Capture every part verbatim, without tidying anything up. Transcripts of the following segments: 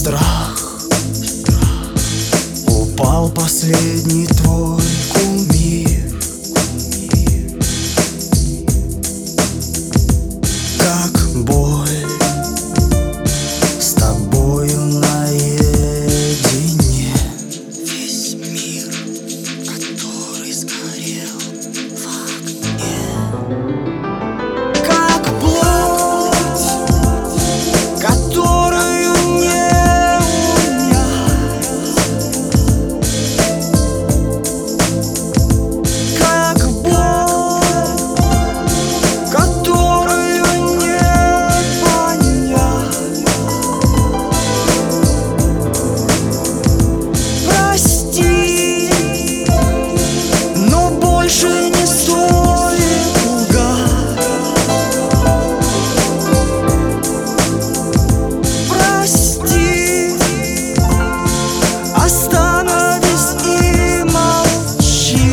страх. Упал последний твой кумир. Как боль с тобою наедине. Весь мир, который сгорел в огне. Как плоть, которую не унять. Как боль, которую не понять. Прости, но больше не стоит лгать. Прости, остановись и молчи.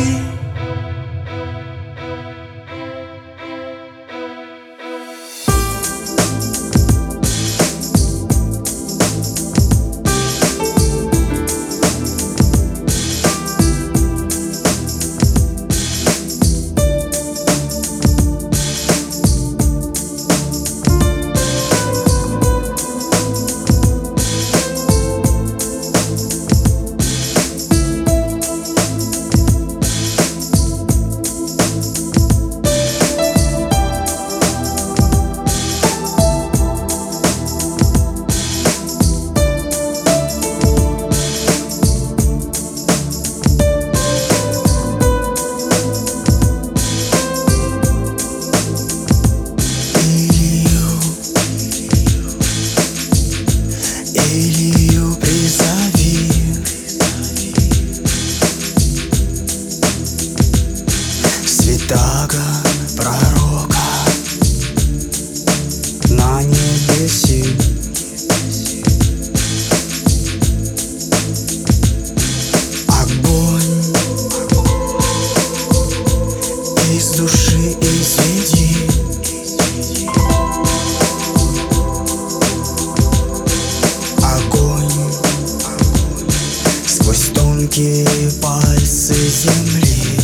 Илью призови. Святаго пророка на небеси. Огонь из души изведи. Сквозь тонкие пальцы земли.